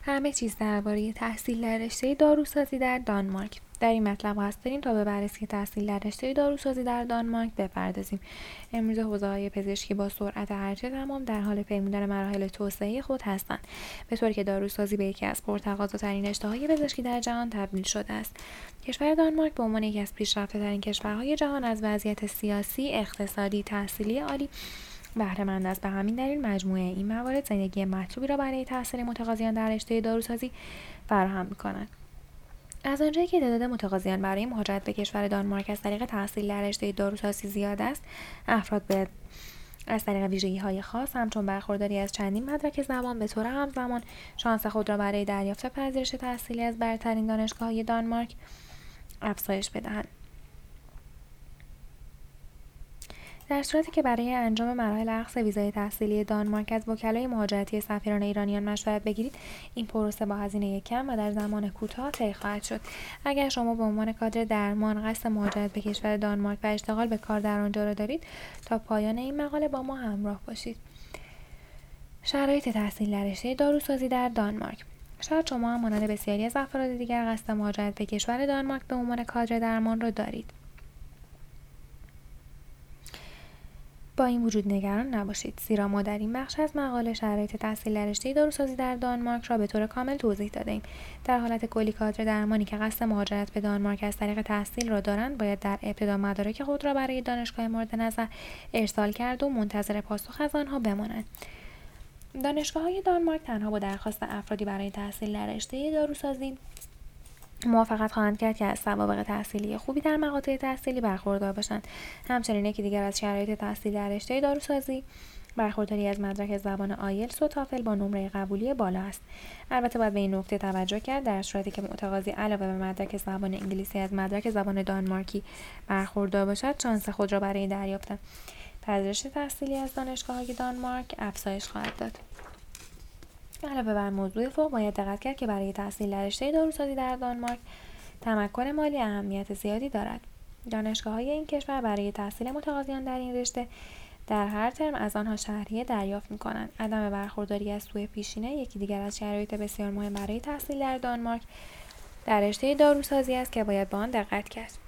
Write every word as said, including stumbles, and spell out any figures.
همه چیز درباره تحصیل در رشته داروسازی در دانمارک. در این مطلب قصد داریم تا به بررسی تحصیل در رشته داروسازی در دانمارک بپردازیم. امروز حوزه‌های پزشکی با سرعت هرچه تمام در حال پیمودن مراحل توسعه خود هستند، به طوری که داروسازی به یکی از پرتقاضاترین رشته‌های پزشکی در جهان تبدیل شده است. کشور دانمارک به عنوان یکی از پیشرفته‌ترین کشورهای جهان از وضعیت سیاسی، اقتصادی، تحصیلی عالی بهره‌مند است. به همین دلیل مجموعه این موارد زندگی مطلوبی را برای تحصیل متقاضیان در رشته داروسازی فراهم می‌کند. از آنجایی که تعداد متقاضیان برای مهاجرت به کشور دانمارک از طریق تحصیل در رشته داروسازی زیاد است، افراد باید از طریق ویژگی‌های خاص همچون برخورداری از چندین مدرک زبان به طور همزمان شانس خود را برای دریافت پذیرش تحصیلی از برترین دانشگاه‌های دانمارک افزایش بدهند. در صورتی که برای انجام مراحل اخذ ویزای تحصیلی دانمارک از وکلای مهاجرتی سفیران ایرانیان مشورت بگیرید، این پروسه با هزینه کم و در زمان کوتاه طی خواهد شد. اگر شما به عنوان کادر درمان قصد مهاجرت به کشور دانمارک و اشتغال به کار در آنجا را دارید، تا پایان این مقاله با ما همراه باشید. شرایط تحصیل در رشته داروسازی در دانمارک. شاید شما هم مانند بسیاری از افراد دیگر قصد مهاجرت به کشور دانمارک به عنوان کادر درمان را دارید. با این وجود نگران نباشید، زیرا ما در این بخش از مقاله شرایط تحصیل در رشته داروسازی در دانمارک را به طور کامل توضیح داده‌ایم. در حالت کلی کادر درمانی که قصد مهاجرت به دانمارک از طریق تحصیل را دارند، باید در ابتدا مدارک خود را برای دانشگاه مورد نظر ارسال کرد و منتظر پاسخ از آنها بمانند. دانشگاه‌های دانمارک تنها با درخواست افرادی برای تحصیل در رشته داروسازی موافقت خواهند کرد که از سوابق تحصیلی خوبی در مقاطع تحصیلی برخوردار باشند. همچنین یکی دیگر از شرایط تحصیل در رشته داروسازی برخورداری از مدرک زبان آیلتس و تافل با نمره قبولی بالا است. البته باید به این نکته توجه کرد در صورتی که متقاضی علاوه بر مدرک زبان انگلیسی از مدرک زبان دانمارکی برخوردار باشد، شانس خود را برای دریافت پذیرش تحصیلی از دانشگاه‌های دانمارک افزایش خواهد داد. علاوه بر موضوع فوق، باید دقت کرد که برای تحصیل در رشته داروسازی در دانمارک تمکن مالی اهمیت زیادی دارد. دانشگاه‌های این کشور برای تحصیل متقاضیان در این رشته در هر ترم از آنها شهریه دریافت می‌کنند. عدم برخورداری از سوء پیشینه یکی دیگر از شرایط بسیار مهم برای تحصیل در دانمارک در رشته داروسازی است که باید به آن دقت کرد.